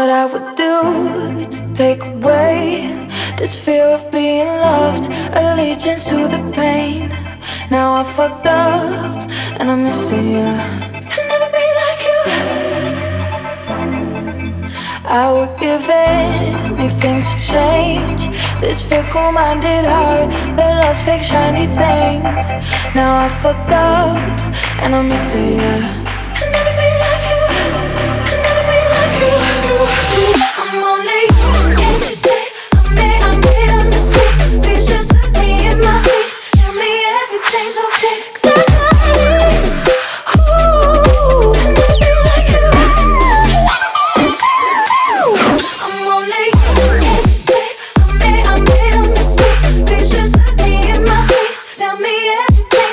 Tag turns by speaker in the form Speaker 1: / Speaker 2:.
Speaker 1: what I would do to take away this fear of being loved, allegiance to the pain. Now I fucked up and I'm missing you. I'll never be like you. I would give anything to change this fickle-minded heart that loves fake shiny things. Now I fucked up and I'm missing you. I'll never be like you. I'll never be like you. I'm only you. Can't you see? I made a mistake. Please just look me in my face. Tell me everything's okay. 'Cause I